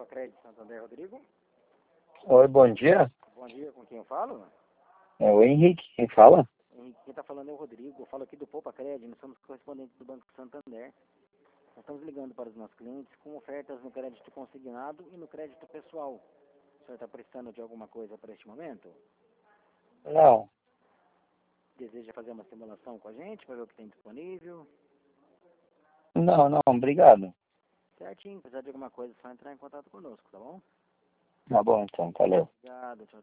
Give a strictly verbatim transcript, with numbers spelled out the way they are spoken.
Poupa Crédito Santander, Rodrigo. Oi, bom dia. Bom dia, com quem eu falo? É o Henrique, quem fala? Henrique, quem está falando é o Rodrigo. Eu falo aqui do Poupa Crédito, nós somos correspondentes do Banco Santander. Nós estamos ligando para os nossos clientes com ofertas no crédito consignado e no crédito pessoal. O senhor está precisando de alguma coisa para este momento? Não, Deseja fazer uma simulação com a gente para ver o que tem disponível? não, não, obrigado. Certinho, precisar de alguma coisa, é só entrar em contato conosco, tá bom? Tá bom então, valeu. Obrigado, tchau, tchau.